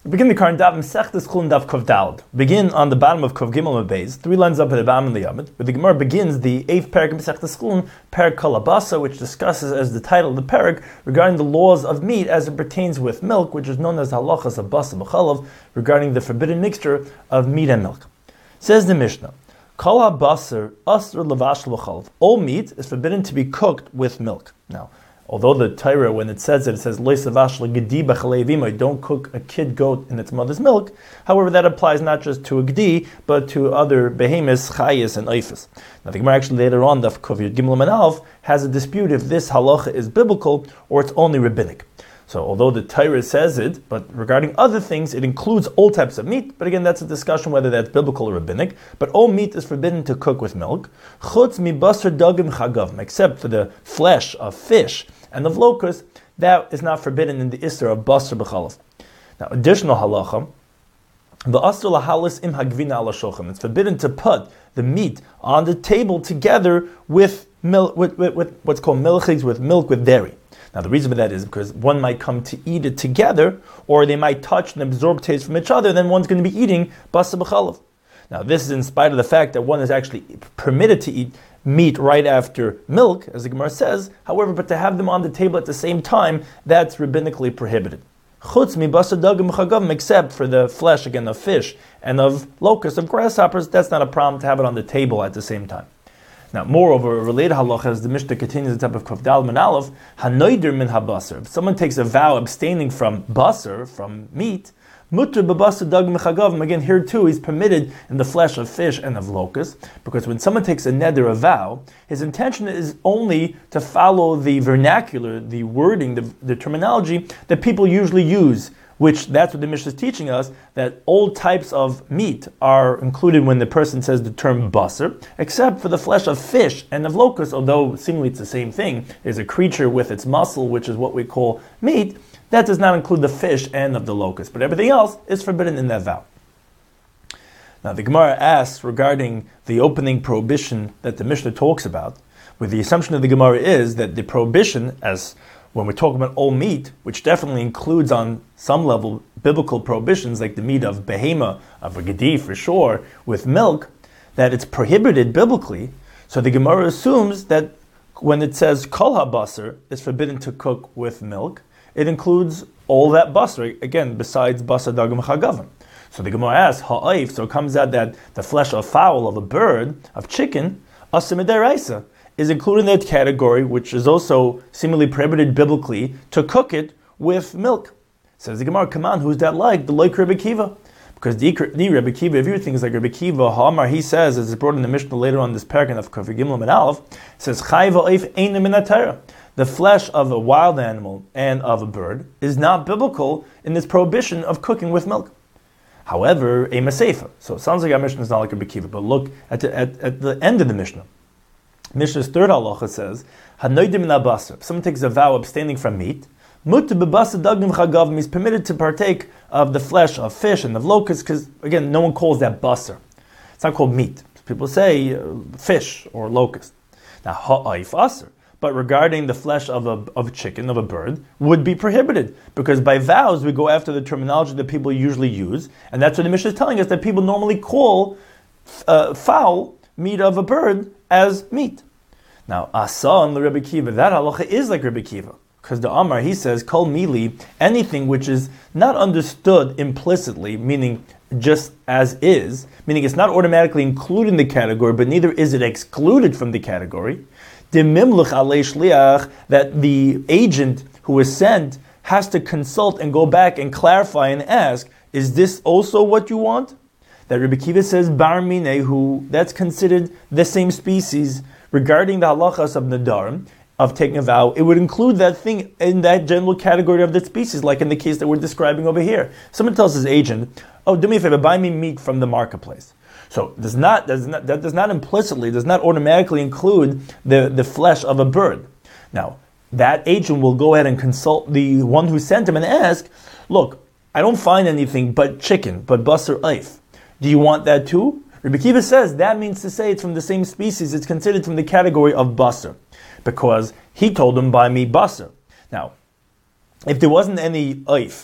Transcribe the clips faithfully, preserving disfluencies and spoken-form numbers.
We begin the current daf Masechtas Chulin daf Kuf Daled. Begin on the bottom of Kuf Gimel Beis, three lines up at the bottom of the Yamid, where the Gemara begins the eighth parak of Masechtas Chulin, parak Kol Habasa, which discusses as the title of the parak regarding the laws of meat as it pertains with milk, which is known as halachas of basa b'chalav, regarding the forbidden mixture of meat and milk. Says the Mishnah, Kol Habasar asr lavash b'chalav. All meat is forbidden to be cooked with milk. Now, although the Torah, when it says it, it says Lo savash l'gedi b'chalei, don't cook a kid goat in its mother's milk. However, that applies not just to a gedi, but to other behemoths, chayas, and oifas. Now, the Gemara actually later on, Daf Kuf Yud Gimel and Aleph, has a dispute if this halacha is biblical or it's only rabbinic. So, although the Torah says it, but regarding other things, it includes all types of meat. But again, that's a discussion whether that's biblical or rabbinic. But all meat is forbidden to cook with milk, chutz mi basar dagim chagavim, except for the flesh of fish and of locust, that is not forbidden in the Isser of basar b'chalav. Now, additional halacha, the asr lahalis im hagvina ala shochem. It's forbidden to put the meat on the table together with milk, with, with, with what's called milchigs, with milk with dairy. Now, the reason for that is because one might come to eat it together, or they might touch and absorb taste from each other, then one's going to be eating basar b'chalav. Now, this is in spite of the fact that one is actually permitted to eat meat right after milk, as the Gemara says. However, but to have them on the table at the same time, that's rabbinically prohibited. Chutz mi basar dagim chagavim, except for the flesh, again, of fish and of locusts, of grasshoppers, that's not a problem to have it on the table at the same time. Now, moreover, a related halacha, as the Mishnah continues at the top of Kuf Daled min Aleph, hanoider min habasar. If someone takes a vow abstaining from basar, from meat, mutter b'basar dagim chagavim. Again, here too, he's permitted in the flesh of fish and of locusts, because when someone takes a neder, a vow, his intention is only to follow the vernacular, the wording, the, the terminology that people usually use, which that's what the Mishnah is teaching us, that all types of meat are included when the person says the term basar, except for the flesh of fish and of locusts, although seemingly it's the same thing. There's a creature with its muscle, which is what we call meat. That does not include the fish and of the locust, but everything else is forbidden in that vow. Now, the Gemara asks regarding the opening prohibition that the Mishnah talks about, where the assumption of the Gemara is that the prohibition, as when we're talking about all meat, which definitely includes on some level biblical prohibitions, like the meat of behema, of a gedi for sure, with milk, that it's prohibited biblically. So the Gemara assumes that when it says kol habasar is forbidden to cook with milk, it includes all that basar, again, besides basar dagim chagavim. So the Gemara asks, ha'ayif, so it comes out that the flesh of fowl, of a bird, of chicken, asur midaraisa, is included in that category, which is also seemingly prohibited biblically, to cook it with milk. Says the Gemara, come on, who's that like? The like Rebbe Kiva. Because the, the Rebbe Kiva, if you think it's like Rebbe Kiva, Ha'amar, he says, as it's brought in the Mishnah later on this paragraph of Kuf Gimel and Aleph, says, Chai va'oif eina min ha'Torah. The flesh of a wild animal and of a bird is not biblical in this prohibition of cooking with milk. However, a maseifa. So it sounds like our Mishnah is not like Rebbe Kiva, but look at the, at, at the end of the Mishnah. Mishnah's third halacha says, hanoider min habasar. If someone takes a vow abstaining from meat, mutter b'basar dagim chagavim, he's permitted to partake of the flesh of fish and of locusts, because again, no one calls that basar. It's not called meat. People say uh, fish or locust. Now, ha'ayif asar. But regarding the flesh of a of a chicken, of a bird, would be prohibited. Because by vows, we go after the terminology that people usually use. And that's what the Mishnah is telling us, that people normally call uh, fowl, meat of a bird, as meat. Now, asa and the Rebbe Kiva, that halacha is like Rebbe Kiva. Because the Amar, he says, kol mili, anything which is not understood implicitly, meaning just as is, meaning it's not automatically included in the category, but neither is it excluded from the category. The mimluch alei shliach, that the agent who is sent has to consult and go back and clarify and ask, is this also what you want? That Rebbe Kiva says, bar minei, who that's considered the same species. Regarding the halachas of nadarim, of taking a vow, it would include that thing in that general category of that species, like in the case that we're describing over here. Someone tells his agent, oh, do me a favor, buy me meat from the marketplace. So does not, does not, that does not implicitly, does not automatically include the, the flesh of a bird. Now, that agent will go ahead and consult the one who sent him and ask, look, I don't find anything but chicken, but basar eif. Do you want that too? Rebbe Kiva says that means to say it's from the same species, it's considered from the category of basar, because he told him, buy me basar. Now, if there wasn't any eif,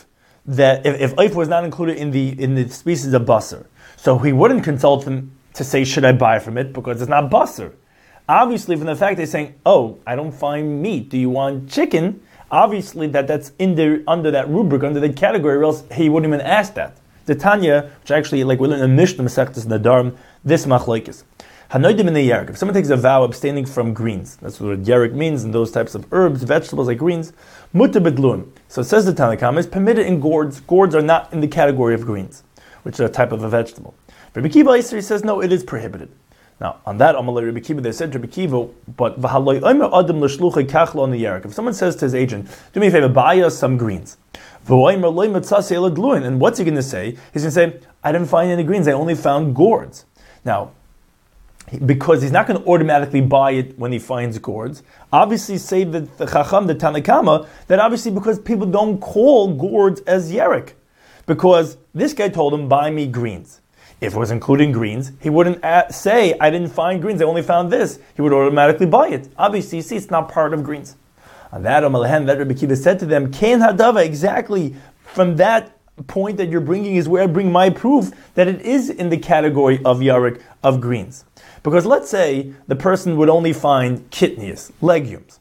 that if, if oif was not included in the in the species of basar, so he wouldn't consult them to say, should I buy from it, because it's not basar. Obviously, from the fact they're saying, oh, I don't find meat, do you want chicken? Obviously, that that's in the, under that rubric, under that category, or else he wouldn't even ask that. The Tanya, which actually, like we learn in Mishnah Masechtas Nadarim, this machlokes. Hanoidim in the Yerik. If someone takes a vow abstaining from greens, that's what Yerik means, and those types of herbs, vegetables like greens, mutter bedluim. So it says the Tanna Kama is permitted in gourds. Gourds are not in the category of greens, which are a type of a vegetable. Rabbi Kiva Eiser says no, it is prohibited. Now, on that, Amalei Rabbi Kiva, they said to Rabbi Kiva, but v'haloi omer adam l'shluchei kachlo on the Yerik. If someone says to his agent, do me a favor, buy us some greens. And what's he going to say? He's going to say, I didn't find any greens, I only found gourds. Now, because he's not going to automatically buy it when he finds gourds, obviously say that the Chacham, the Tanna Kama, that obviously because people don't call gourds as Yerik. Because this guy told him, buy me greens. If it was including greens, he wouldn't say, I didn't find greens, I only found this. He would automatically buy it. Obviously, you see, it's not part of greens. On that, Amalahan, that Rabbi Kiva said to them, Kain Hadava, exactly from that point that you're bringing is where I bring my proof that it is in the category of Yarik, of greens. Because let's say the person would only find kitnias, legumes.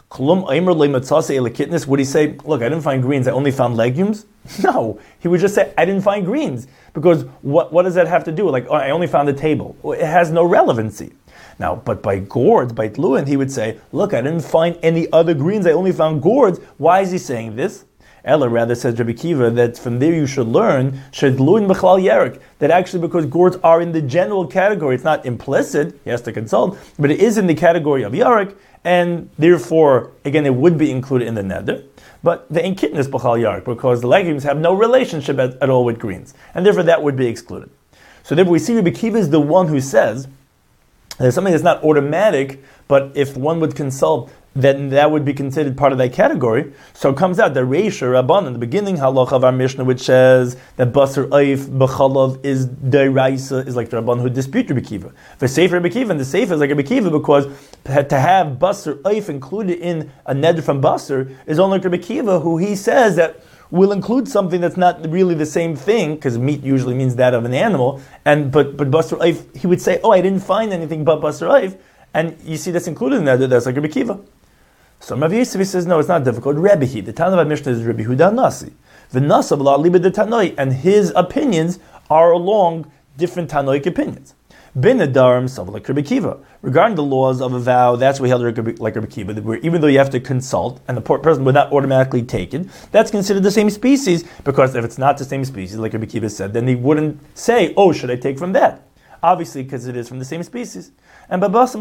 Would he say, look, I didn't find greens, I only found legumes? No, he would just say, I didn't find greens. Because what, what does that have to do? Like, oh, I only found a table. It has no relevancy. Now, but by gourds, by tluin, he would say, look, I didn't find any other greens, I only found gourds. Why is he saying this? Ella rather says Rabbi Kiva that from there you should learn shedluin b'chlal yerik, that actually because gourds are in the general category, it's not implicit, he has to consult, but it is in the category of yerik, and therefore, again, it would be included in the neder. But the inkitness b'chal yerik, because the legumes have no relationship at, at all with greens, and therefore that would be excluded. So therefore we see Rabbi Kiva is the one who says there's something that's not automatic, but if one would consult, then that would be considered part of that category. So it comes out that Reisha Rabban in the beginning halacha of our Mishnah, which says that basar oif b'chalav is deraisa, is like the Rabban who dispute Rabbi Kiva. For Sefer Rabbi Kiva, and the Sefer is like Rabbi Kiva because to have basar oif included in a neder from basar is only like Rabbi Kiva, who he says that will include something that's not really the same thing, because meat usually means that of an animal, and but but basar oif, he would say, oh, I didn't find anything but basar oif, and you see that's included in that, that's like Rabbi Kiva. So Rav Yosef says, no, it's not difficult. Rebbe, the Tana of Mishnah is Rebbe Huda Nasi. V'nasa b'la libe de Tanoi, and his opinions are along different Tanoic opinions. Bin Adarim, so like Rabbi Kiva. Regarding the laws of a vow, that's what he held like Rabbi Kiva, where even though you have to consult, and the person would not automatically take it, that's considered the same species, because if it's not the same species, like Rabbi Kiva said, then he wouldn't say, oh, should I take from that? Obviously, because it is from the same species. And but regarding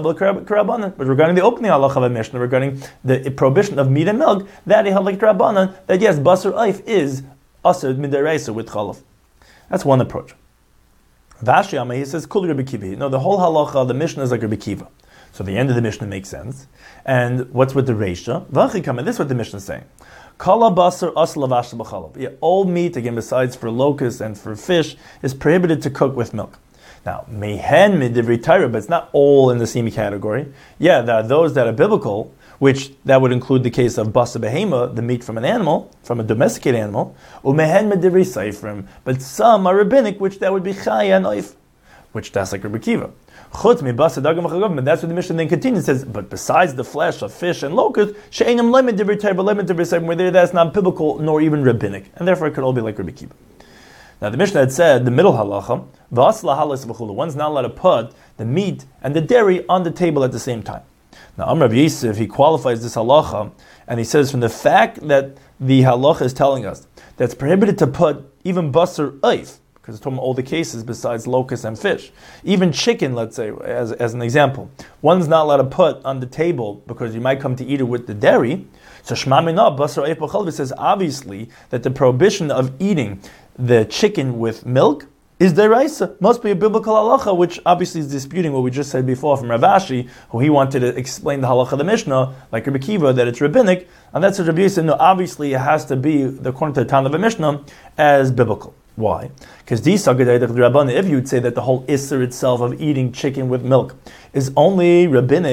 the opening halacha of a Mishnah, regarding the prohibition of meat and milk, that he held like Rabbanan, that yes, basar oif is asur midaraisa with chalav. That's one approach. Vashiyama, he says, Kul Rabbi Kiva. No, the whole halacha of the Mishnah is like Rabbi Kiva. So the end of the Mishnah makes sense. And what's with the Reisha? Vachikama, this is what the Mishnah is saying. Kala basar asla vash b'chalav. Yeah, all meat, again, besides for locusts and for fish, is prohibited to cook with milk. Now, mehen midivri Torah, but it's not all in the same category. Yeah, there are those that are biblical, which that would include the case of basa behema, the meat from an animal, from a domesticated animal, umehen midivri seifrim, but some are rabbinic, which that would be chaya and oif, which that's like Rabbi Kiva. Chutz mi basa dagam v'chagavim, and that's what the Mishnah then continues, it says, but besides the flesh of fish and locust, she'enam lemid divri Torah, lemid divri seifrim, where that's not biblical nor even rabbinic, and therefore it could all be like Rabbi Kiva. Now the Mishnah had said, the middle halacha, one's not allowed to put the meat and the dairy on the table at the same time. Now Amr Rav Yosef, he qualifies this halacha, and he says from the fact that the halacha is telling us that it's prohibited to put even basar oif, because it's talking about all the cases besides locusts and fish. Even chicken, let's say, as, as an example. One's not allowed to put on the table because you might come to eat it with the dairy. So Shema Minah, basar oif b'chalav, says obviously that the prohibition of eating the chicken with milk is deraisa, must be a biblical halacha, which obviously is disputing what we just said before from Rav Ashi, who he wanted to explain the halacha of the Mishnah, like Rabbi Kiva, that it's rabbinic, and that's what Rabbi Yosef, no, obviously it has to be, according to the Tana of the Mishnah, as biblical. Why? Because these if you would say that the whole Isser itself of eating chicken with milk is only rabbinic,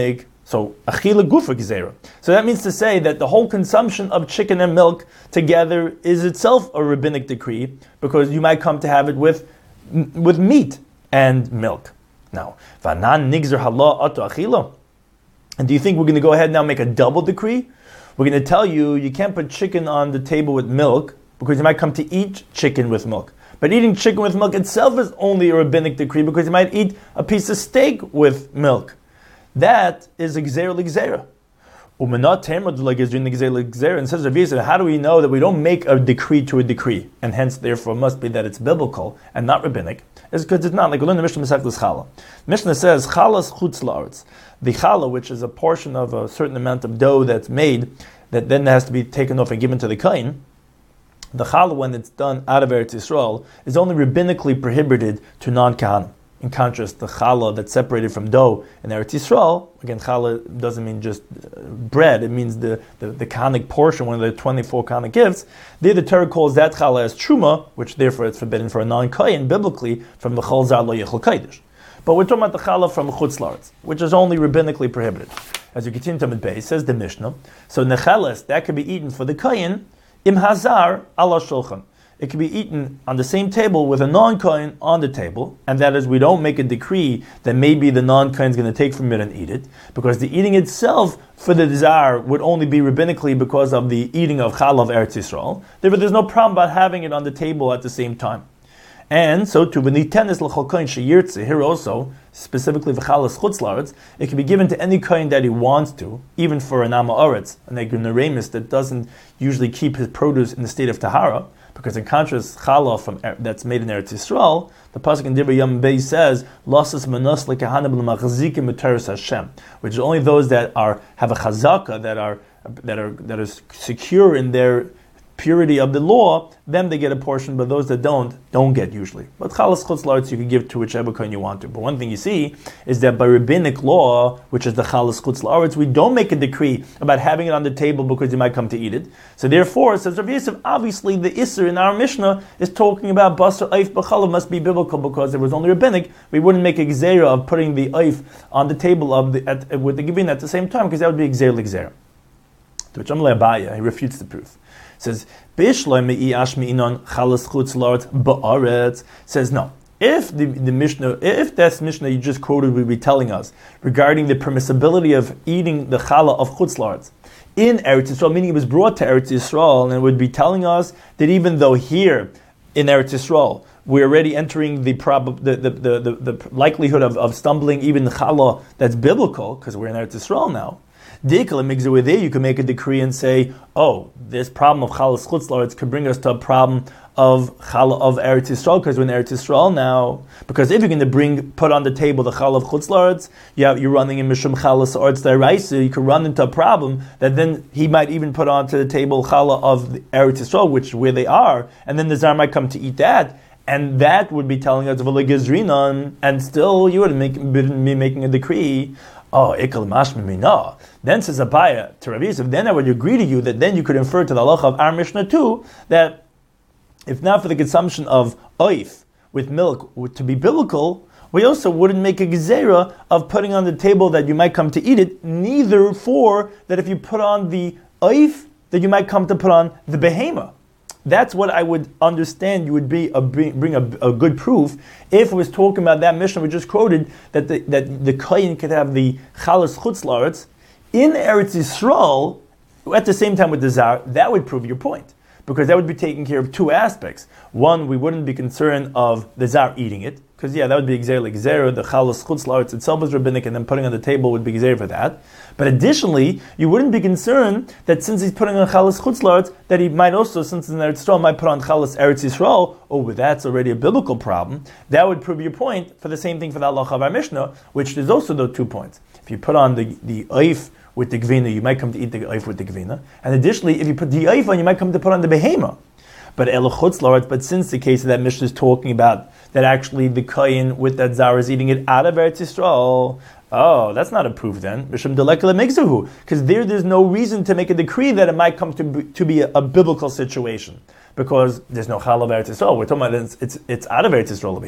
So achila gufa gezerah. So that means to say that the whole consumption of chicken and milk together is itself a rabbinic decree, because you might come to have it with with meat and milk. Now, vanan nigzer hala atu achila. And do you think we're going to go ahead and now make a double decree? We're going to tell you you can't put chicken on the table with milk because you might come to eat chicken with milk. But eating chicken with milk itself is only a rabbinic decree because you might eat a piece of steak with milk. That is a gzeira l'gzeira. Umanat termod l'gezrin l'gzeira l'gzeira. And says Rav Yosef, how do we know that we don't make a decree to a decree, and hence therefore must be that it's biblical and not rabbinic? It's because it's not. Like we learn the Mishnah Masechtas Chala. Mishnah says chalas chutz la'aretz. The challah, which is a portion of a certain amount of dough that's made, that then has to be taken off and given to the kohen. The challah, when it's done out of Eretz Yisrael, is only rabbinically prohibited to non-kahanim. In contrast, the challah that's separated from dough in Eretz Yisrael, again, challah doesn't mean just bread, it means the, the, the kahanic portion, one of the twenty-four kahanic gifts. There the Torah calls that challah as truma, which therefore it's forbidden for a non-kohen, biblically, from the chol zar lo yechol kodesh. But we're talking about the challah from chutz la'aretz, which is only rabbinically prohibited. As you continue to Tamid Bey, says the Mishnah, so necheles, that could be eaten for the kohen, im hazar ala shulchan. It can be eaten on the same table with a non-kohen on the table, and that is, we don't make a decree that maybe the non-kohen is going to take from it and eat it, because the eating itself for the zar would only be rabbinically because of the eating of challah of Eretz Yisrael. Therefore, there's no problem about having it on the table at the same time. And so to v'nitenes l'chol kohen sheyirtze, here also, specifically v'chalas chutz la'aretz, it can be given to any kohen that he wants to, even for an ama oretz, an ignoramus that doesn't usually keep his produce in the state of tahara, because in contrast, challah from that's made in Eretz Yisrael, the pasuk in Divrei Yom Beis says, "Lasas manos lekahanim l'machzikim b'teres Hashem," which is only those that are have a chazaka, that are that are that is secure in their purity of the law, them they get a portion, but those that don't, don't get usually. But chalas chutz la'aretz you can give to whichever kohen you want to. But one thing you see is that by rabbinic law, which is the chalas chutz la'aretz, we don't make a decree about having it on the table because you might come to eat it. So therefore, says Rav Yosef, obviously the isser in our Mishnah is talking about basar eif b'chalav must be biblical because it was only rabbinic. We wouldn't make a gzeira of putting the eif on the table of the at, with the givin at the same time, because that would be gzeira l'gzeira. To which Amalei Abaya, he refutes the proof. Says, says no. If the, the Mishnah, if that Mishnah you just quoted would be telling us regarding the permissibility of eating the challah of chutz la'aretz in Eretz Yisrael, meaning it was brought to Eretz Yisrael, and it would be telling us that even though here in Eretz Yisrael we're already entering the prob- the, the, the, the, the likelihood of, of stumbling even the challah that's biblical, because we're in Eretz Yisrael now. There you can make a decree and say, oh, this problem of chalas chutz la'aretz could bring us to a problem of challah of Eretz Yisrael, because we're in Eretz Yisrael now. Because if you're going to bring, put on the table the challah of chutz la'aretz, you have, you're running in mishum chalas aretz da'iraisa, you could run into a problem that then he might even put onto the table challah of the Eretz Yisrael, which where they are, and then the zar might come to eat that. And that would be telling us of a legezrinon, and still you would make, be making a decree. Oh, ikal mashmi mina. Then says Abaya to Rav Yosef, then I would agree to you that then you could infer to the halacha of our Mishnah too, that if not for the consumption of oif with milk to be biblical, we also wouldn't make a gezerah of putting on the table that you might come to eat it, neither for that if you put on the oif, that you might come to put on the behema. That's what I would understand you would be a, bring a, a good proof if it was talking about that Mishnah we just quoted, that the, that the kohen could have the chalas chutz la'aretz in Eretz Yisrael at the same time with the zar. That would prove your point, because that would be taking care of two aspects. One, we wouldn't be concerned of the zar eating it, because yeah, that would be gzeira like gzeira. The chalas chutz la'aretz itself is rabbinic, and then putting on the table would be gzeira for that. But additionally, you wouldn't be concerned that since he's putting on chalas chutz la'aretz, that he might also, since in Eretz Yisrael, might put on chalas Eretz Yisrael. Oh, but that's already a biblical problem. That would prove your point for the same thing for the halacha of our Mishnah, which is also those two points. If you put on the the oif with the gvina, you might come to eat the oif with the gvina, and additionally, if you put the oif on, you might come to put on the behema. But elo chutz la'aretz, but since the case of that Mishnah is talking about that actually the kohen with that zar is eating it out of Eretz Yisrael, oh, that's not a proof then. Mishum delekele migzahu, because there, there's no reason to make a decree that it might come to be, to be a, a biblical situation, because there's no chalav Eretz Yisrael. We're talking about it's, it's it's out of Eretz Yisrael over here.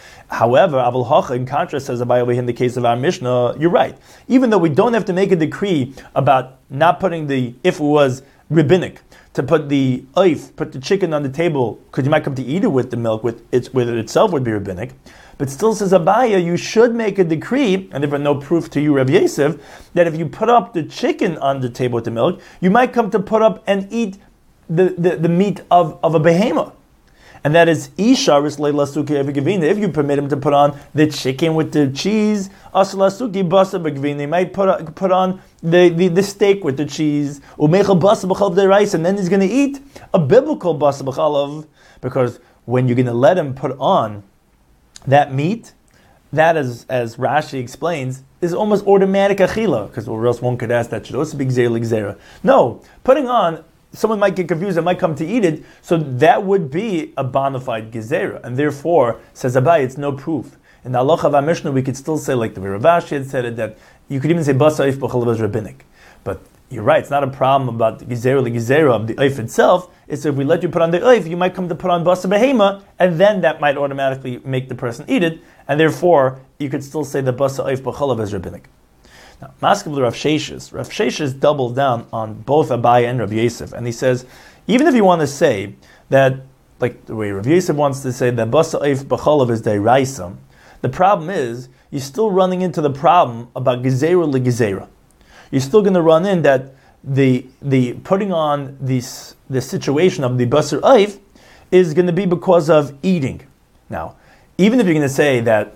However, Aval Hacha, in contrast, says Abaye over here in the case of our Mishnah, you're right. Even though we don't have to make a decree about not putting the, if it was rabbinic, to put the oif, put the chicken on the table, because you might come to eat it with the milk, with it, with it itself would be rabbinic. But still says Abaye, you should make a decree, and there are no proof to you, Rabbi Yosef, that if you put up the chicken on the table with the milk, you might come to put up and eat the, the, the meat of, of a behemoth. And that is Isha Risleila Suki Evigavina. If you permit him to put on the chicken with the cheese, Asla Suki Basa Begavina, he might put, put on the, the, the steak with the cheese, Umechel Basa B'chalav de rice, and then he's going to eat a biblical Basa B'chalav, because when you're going to let him put on that meat, that is, as Rashi explains, is almost automatic achila, because or else one could ask that should also be gzera l'gzera. No, putting on, someone might get confused and might come to eat it, so that would be a bona fide gezerah, and therefore, says Abaye, it's no proof. In the halacha of our Mishnah, we could still say, like the Rav Ashi had said it, that you could even say basa if b'chalav is rabbinic. But you're right, it's not a problem about the gezerah, the gezerah of the oif itself. It's if we let you put on the oif, you might come to put on basa behema, and then that might automatically make the person eat it, and therefore, you could still say the basa oif b'chalav is rabbinic. Now, Maskav Rav Sheshes, Rav Sheshes doubles down on both Abaye and Rav Yosef, and he says, even if you want to say that, like the way Rav Yosef wants to say that basa oif b'chalav is deiraisa, the problem is, you're still running into the problem about gezerah legezerah. You're still going to run in that the the putting on this the situation of the basar oif is going to be because of eating. Now, even if you're going to say that,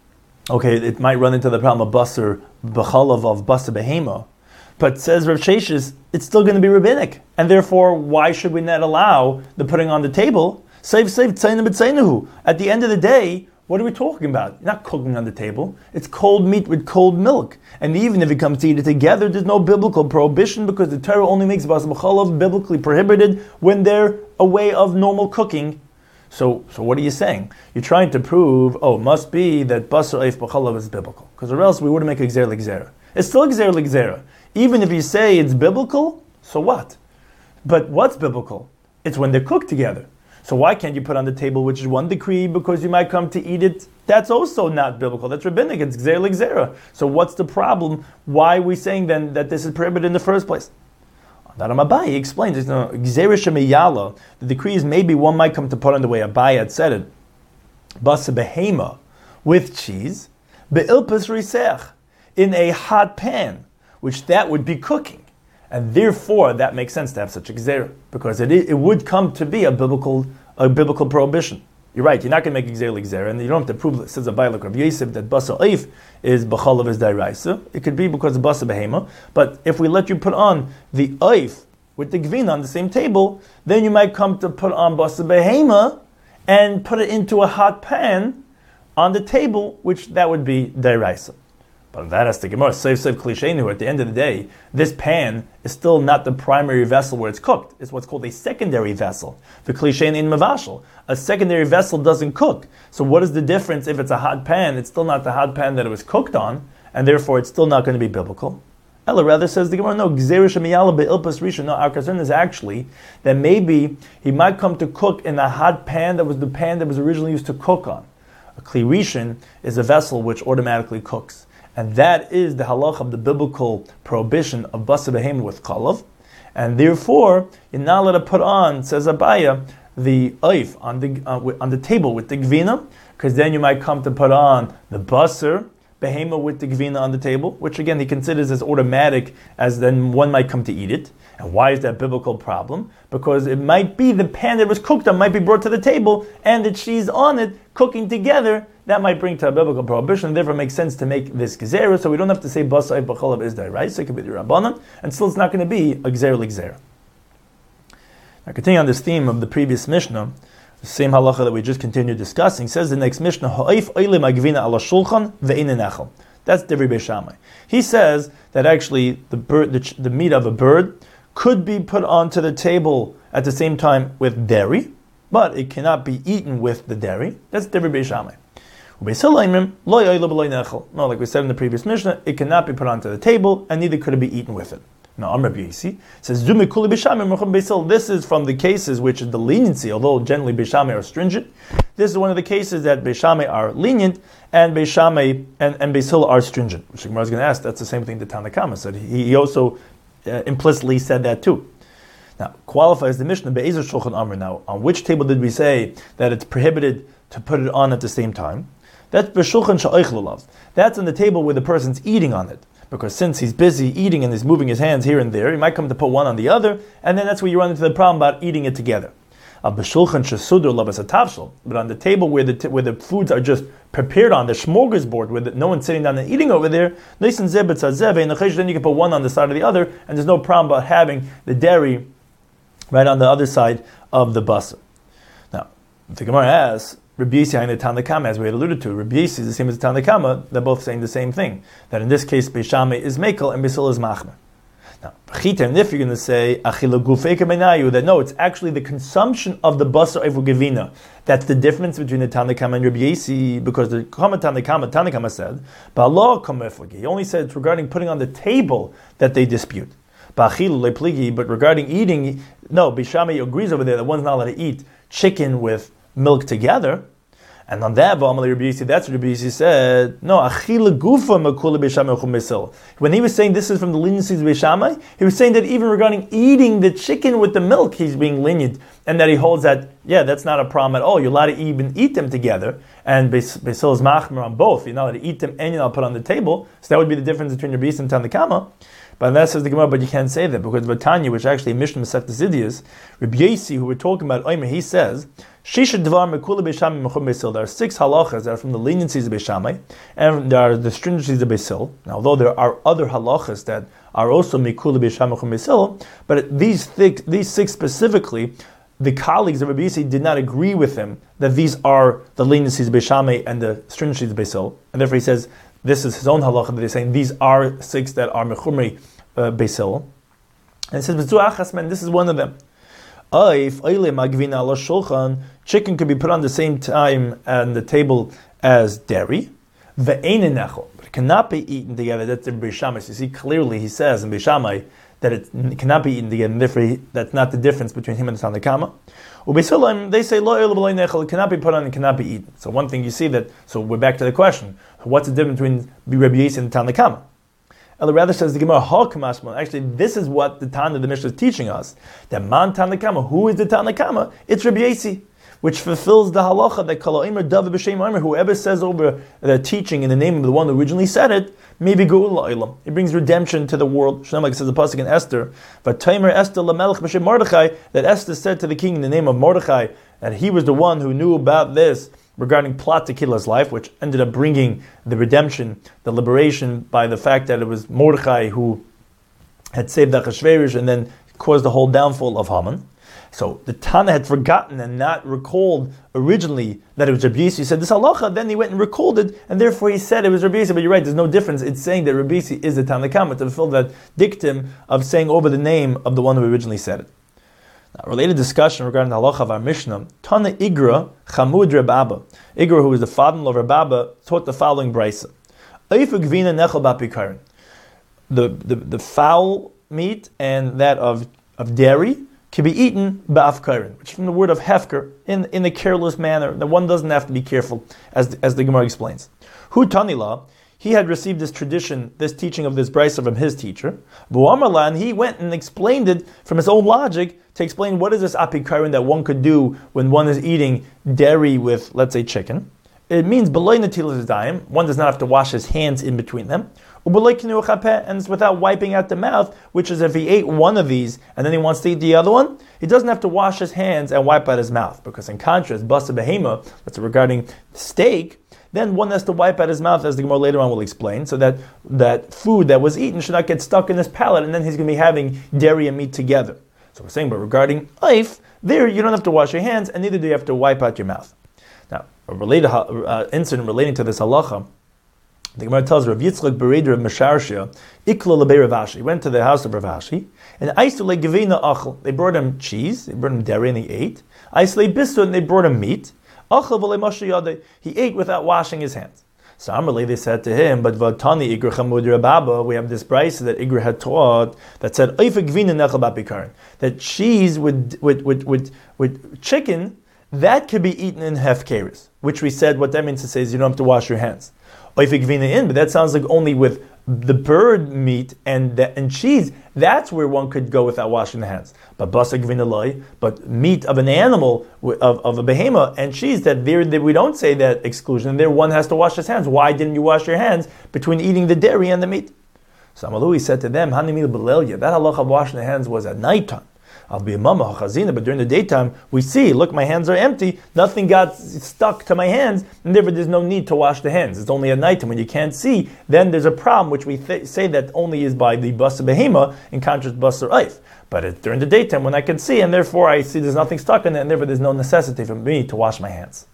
okay, it might run into the problem of basar b'chalav of basar behema, but says Rav Sheshes, it's still going to be rabbinic, and therefore, why should we not allow the putting on the table? Save, save, tzayna b'tzaynahu. At the end of the day, what are we talking about? You're not cooking on the table. It's cold meat with cold milk. And even if it comes to eat it together, there's no biblical prohibition, because the Torah only makes basar b'chalav biblically prohibited when they're a way of normal cooking. So, so what are you saying? You're trying to prove, oh, it must be that basar oif b'chalav is biblical, because or else we wouldn't make a gzera l'gzera. It's still gzera l'gzera. Even if you say it's biblical, so what? But what's biblical? It's when they're cooked together. So why can't you put on the table, which is one decree, because you might come to eat it? That's also not biblical. That's rabbinic. It's gzera l'gzera. So what's the problem? Why are we saying then that this is prohibited in the first place? That Abaye explains, it's no gzera shemiyala. The decree is maybe one might come to put on the way Abaye had said it, basa behema with cheese, be'ilpas risech, in a hot pan, which that would be cooking. And therefore, that makes sense to have such a gzera, because it it would come to be a biblical a biblical prohibition. You're right, you're not going to make a gzera l'gzera, and you don't have to prove, it says Abaye like Rav Yosef, that basar oif is b'chalav is dairaisa. It could be because of basar behema, but if we let you put on the oif with the gvina on the same table, then you might come to put on basar behema and put it into a hot pan on the table, which that would be dairaisa. But that has to get more. Save, save, klishenu. At the end of the day, this pan is still not the primary vessel where it's cooked. It's what's called a secondary vessel. The klishen in mavashal. A secondary vessel doesn't cook. So what is the difference if it's a hot pan? It's still not the hot pan that it was cooked on, and therefore it's still not going to be biblical. Ella rather says the Gemara, no, gzera shemiyala be'ilpas rishon. No, our concern is actually that maybe he might come to cook in a hot pan that was the pan that was originally used to cook on. A kli rishon is a vessel which automatically cooks. And that is the halach of the biblical prohibition of basar behema with chalav. And therefore, you're not allowed to put on, says Abaye, the oif on the uh, on the table with the gvina, because then you might come to put on the basar behema with the gvina on the table, which again he considers as automatic, as then one might come to eat it. And why is that biblical problem? Because it might be the pan that was cooked on might be brought to the table, and the cheese on it cooking together, that might bring to a biblical prohibition, and therefore makes sense to make this gezerah, so we don't have to say basar oif b'chalav is dairaisa, it could be the rabbanan, and still it's not going to be a gzera l'gzera. Now, continuing on this theme of the previous Mishnah, the same halacha that we just continued discussing, says the next Mishnah, ha'oif oile ma'gvina ala shulchan ve'ein nechel. That's Divrei Beis Shammai. He says that actually the bird, the, the meat of a bird could be put onto the table at the same time with dairy, but it cannot be eaten with the dairy. That's Divrei Beis Shammai. No, like we said in the previous Mishnah, it cannot be put onto the table, and neither could it be eaten with it. Now, Amr B'Yisi says, this is from the cases which is the leniency, although generally Beis Shammai are stringent. this is one of the cases that Beis Shammai are lenient and Beis Shammai and, and Beis Hillel are stringent. Which the Gemara is going to ask, that's the same thing that Tanna Kama said. He, he also uh, implicitly said that too. Now, qualifies the Mishnah, Be'ezer Shulchan Amr. Now, on which table did we say that it's prohibited to put it on at the same time? That's B'shulchan Sha'oichlulav. That's on the table where the person's eating on it. Because since he's busy eating and he's moving his hands here and there, he might come to put one on the other, and then that's where you run into the problem about eating it together. But on the table where the t- where the foods are just prepared on, the smorgasbord, where the, no one's sitting down and eating over there, then you can put one on the side of the other, and there's no problem about having the dairy right on the other side of the basar. Now, the Gemara asks, Rabbi Yossi and the Tanna Kama, as we had alluded to, Rabbi Yossi is the same as the Tanna Kama, they're both saying the same thing. That in this case, Beis Shammai is mekel and Beis Hillel is machmer. Now, and if you're going to say, that no, it's actually the consumption of the basar evu gevina. That's the difference between the Tanna Kama and Rabbi Yossi, because the Kama Tanna Kama, Tanna Kama said, he only said it's regarding putting on the table that they dispute. But regarding eating, no, Beis Shammai agrees over there that one's not allowed to eat chicken with milk together, and on that, that's what Rabbi Yossi said. No, achila gufa makula Beis Shammai chum Beis Hillel. When he was saying this is from the leniencies of Beis Shammai, he was saying that even regarding eating the chicken with the milk, he's being lenient, and that he holds that, yeah, that's not a problem at all. You're allowed to even eat them together, and Beis Hillel is machmer on both. You're not allowed to eat them and you're not put on the table. So that would be the difference between Rabbi Yossi and Tanna Kama. But that says the Gemara, but you can't say that, because Batanya, which actually Mishnah Masechta Zidias, Rabbi Yossi, who we're talking about, Omer, he says, Shisha Dvar Mekula Beis Shammai Mechum Beis Hillel. There are six halachas that are from the leniencies of Beis Shammai, and there are the stringencies of Beis Hillel. Now, although there are other halachas that are also Mekula Beis Shammai Mechum Beis Hillel, but these thick, these six specifically, the colleagues of Rabbi Yossi did not agree with him that these are the leniencies of Beis Shammai and the stringencies of Beis Hillel, and therefore he says this is his own halacha that they're saying these are six that are Mechumri uh, Beis Hillel. And it says, this is one of them. Chicken could be put on the same time on the table as dairy, but it cannot be eaten together. That's in Beis Shammai. You see clearly he says in Beis Shammai that it cannot be eaten together, and therefore that's not the difference between him and the Tanna Kama. They say it cannot be put on and cannot be eaten. So one thing you see that, so we're back to the question, what's the difference between Rabbi Yossi and the Tanna Kama? Ella rather says the Gemara, actually this is what the Tana, the Mishnah is teaching us. That man Tanna Kama, who is the Tanna Kama? It's Rabbi Yossi, which fulfills the halacha that Kol Omer David B'Shem Omer, whoever says over the teaching in the name of the one who originally said it, maybe Geula Olam. It brings redemption to the world. Shnei, like it says the pasuk in Esther, V'Taimer Esther LaMelech B'Shem Mordechai, that Esther said to the king in the name of Mordechai, that he was the one who knew about this regarding plot to kill his life, which ended up bringing the redemption, the liberation, by the fact that it was Mordechai who had saved Achashverosh and then caused the whole downfall of Haman. So the Tana had forgotten and not recalled originally that it was Rabbi Yossi. He said this halacha, then he went and recalled it, and therefore he said it was Rabbi Yossi. But you're right, there's no difference. It's saying that Rabbi Yossi is the Tanna Kama to fulfill that dictum of saying over the name of the one who originally said it. Now, related discussion regarding the halacha of our Mishnah, Tana Igra Chamud Reb Abba. Igra, who was the father-in-law of Reb Abba, taught the following brisa. The, the, the fowl meat and that of, of dairy can be eaten ba'afkarin, which is from the word of hefker, in, in a careless manner, that one doesn't have to be careful, as, as the Gemara explains. Hu Tanila, he had received this tradition, this teaching of this brisa from his teacher. Bu'amarla, and he went and explained it from his own logic to explain what is this apikarin that one could do when one is eating dairy with, let's say, chicken. It means beloy netilas dayim, one does not have to wash his hands in between them. And it's without wiping out the mouth, which is if he ate one of these and then he wants to eat the other one, he doesn't have to wash his hands and wipe out his mouth. Because in contrast, basa behema, that's regarding steak, then one has to wipe out his mouth, as the Gemara later on will explain, so that that food that was eaten should not get stuck in his palate, and then he's going to be having dairy and meat together. So we're saying, but regarding oif, there you don't have to wash your hands, and neither do you have to wipe out your mouth. Now, a related uh, incident relating to this halacha, the Gemara tells Rav Yitzchak Bereder of Mesharshia, Ikla lebei Rav Ashi. He went to the house of Rav Ashi, and Aisle Gevina Achel. They brought him cheese, they brought him dairy, and he ate. Aisle Bistu, and they brought him meat. Achel v'le Moshe Yadei. He ate without washing his hands. So Amrli, they said to him, but Vatani Igra Chamud Rababa, we have this brisa that Igra had taught that said Oifa Gevina Nechel Bapikarin, that cheese with with with with with chicken that could be eaten in hefkeris, which we said what that means to say is you don't have to wash your hands. Oifik in, but that sounds like only with the bird meat and the, and cheese. That's where one could go without washing the hands. But basa gvina loy, but meat of an animal of, of a behemoth and cheese, that there that we don't say that exclusion. There one has to wash his hands. Why didn't you wash your hands between eating the dairy and the meat? So Amalui said to them, Hanimil Belelya, that halacha of washing the hands was at nighttime. I'll be a mama chazina, but during the daytime we see, look, my hands are empty, nothing got stuck to my hands, and therefore there's no need to wash the hands. It's only at nighttime when you can't see, then there's a problem, which we th- say that only is by the basar behema in contrast to basar oif. But it's during the daytime when I can see, and therefore I see there's nothing stuck in it, and therefore there's no necessity for me to wash my hands.